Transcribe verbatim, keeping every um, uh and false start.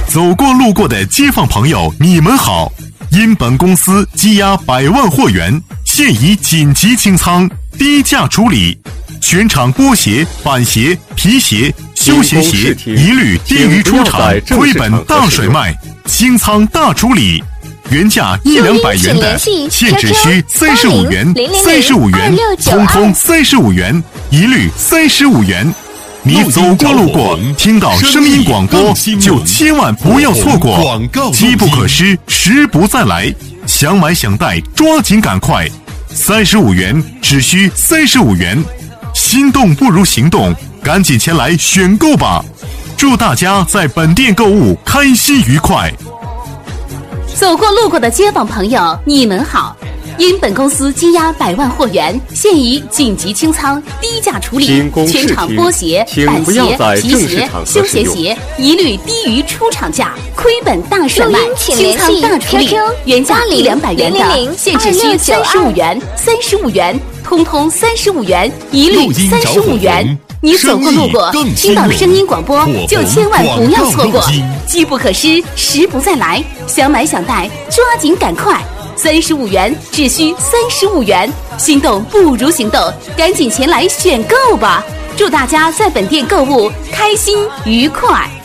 走过路过的街坊朋友，你们好！因本公司积压百万货源，现已紧急清仓，低价处理。全场波鞋、板鞋、皮鞋、休闲鞋一律低于出厂，亏本大甩卖，清仓大处理。原价一两百元的，现只需三十五元，三十五元，通通三十五元，一律三十五元。你走过路过，听到声音广播，就千万不要错过。机不可失，时不再来。想买想带，抓紧赶快！三十五元，只需三十五元。心动不如行动，赶紧前来选购吧！祝大家在本店购物开心愉快。 走过路过的街坊朋友，你们好！因本公司积压百万货源，现已紧急清仓，低价处理。全场波鞋、板鞋、皮鞋、休闲鞋一律低于出厂价，亏本大甩卖，清仓大处理。原价一两百元的，现只需三十五元，三十五元，通通三十五元，一律三十五元。你走过路过，听到声音广播，就千万不要错过。机不可失，时不再来。想买想带，抓紧赶快！三十五元，只需三十五元，心动不如行动，赶紧前来选购吧！祝大家在本店购物开心愉快。